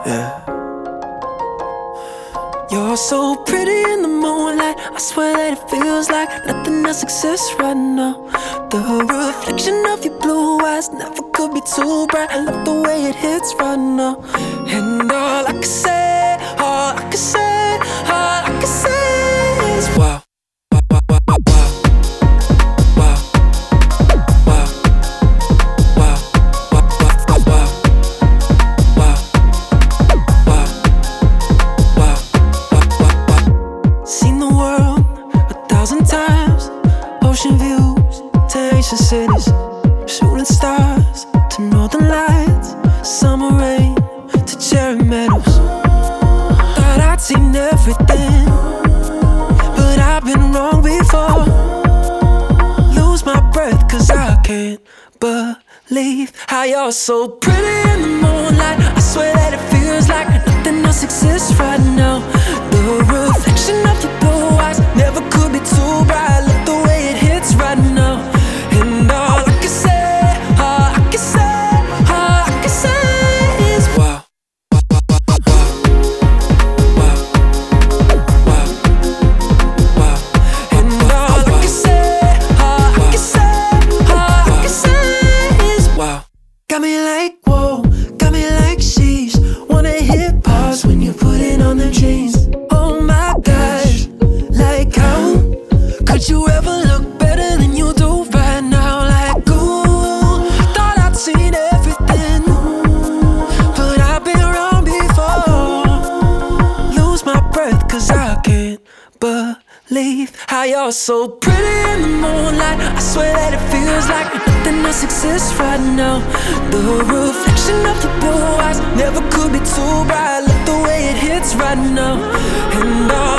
Yeah. You're so pretty in the moonlight. I swear that it feels like nothing else exists right now. The reflection of your blue eyes never could be too bright. I love the way it hits right now. And all I can say, all I can say, all I can say is wow. Ocean views to ancient cities, shooting stars to northern lights, summer rain to cherry meadows. Thought I'd seen everything, but I've been wrong before. Lose my breath cause I can't believe how you're so pretty in the moonlight. I swear that it feels like nothing else exists right now. The reflection of your blue eyes never could be too bright. Look the way it hits right now. And all I can say, all I can say, all I can say is wow. Got me like, whoa, got me like sheesh. Wanna hit pause when you put it on the jeans. Oh my gosh, like how could you ever look better than you do right now? Like ooh, thought I'd seen everything, but I've been wrong before. Lose my breath cause I can't believe how you're so pretty in the moonlight. I swear that it feels like nothing else exists right now. The reflection of your blue eyes never could be too bright. Look the way it hits right now. And all